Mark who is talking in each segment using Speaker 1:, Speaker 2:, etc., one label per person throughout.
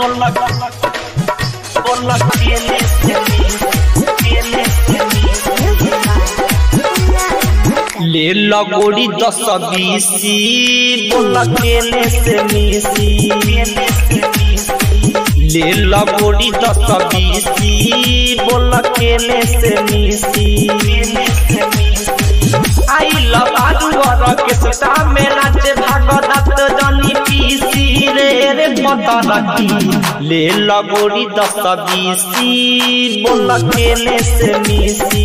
Speaker 1: ले लगोड़ी 10-20 बोला केले से मिसी ले लगोड़ी 10-20 बोला केले से मिसी आई लबादुवर के सटा में नाचे भागवत जनी पीसी रे पतरकी ले लगोड़ी 10-20 बोला केले से मिसी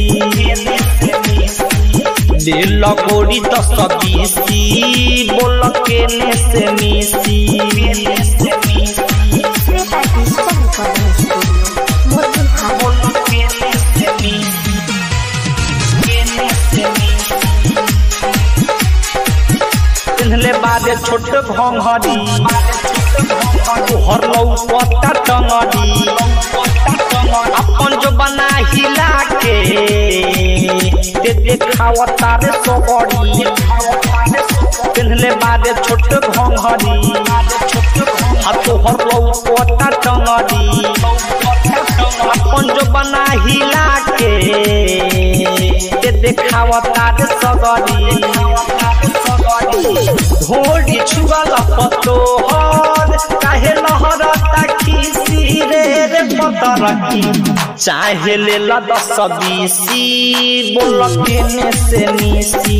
Speaker 1: ले लगोड़ी 10-20 बोल केले से मिसी पिन्हले बादे छोट भंगरी तोहर लौकता टंगरी अपन जो बना हिला के देखावता रे सोगड़ी पिन्हले बादे छोट भंगरी तोहर लौकता टंगरी अपन जो बना हिला के देखावता रे सोगड़ी घोड़ी छुअल पतोहर काहे लहरता खीसी रे पतरकी चाहे ले 10-20 बोल केले से मिसी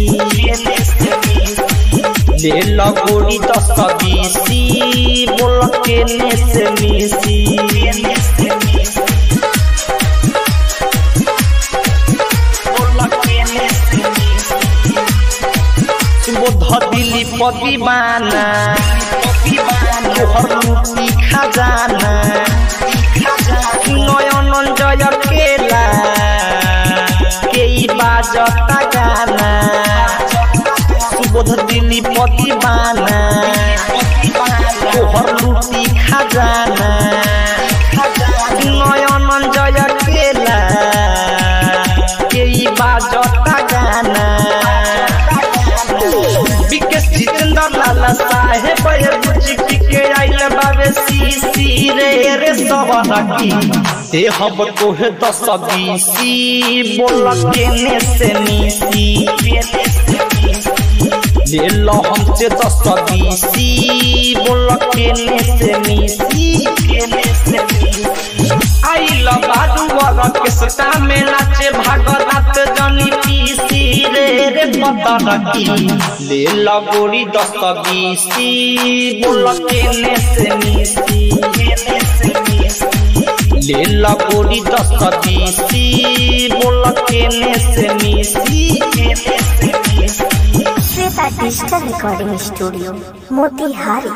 Speaker 1: ले लगोड़ी 10-20 बोल केले से मिसी दिली पदीवाना तोहर लूटी खजाना नयन जय केला के बाजता गाना सुबोध दिली पदीवाना तोहर लूटी खजाना नयन जय केला के बाजता गाना लाला साहेब के आइल बाबे सीसी रे सबरकी ते हम तोहे 10-20 बोल केले से मिसी ले लो हमसे 10-20 बोल केले से मिसी आई लबादुवर के सटा में नाचे भागवत जनी पीसी रे पतरकी ले लगोड़ी 10-20 बोल केले से मिसी ले लगोड़ी 10-20 बोल केले से मिसी
Speaker 2: Shweta digital recording studio Motihari.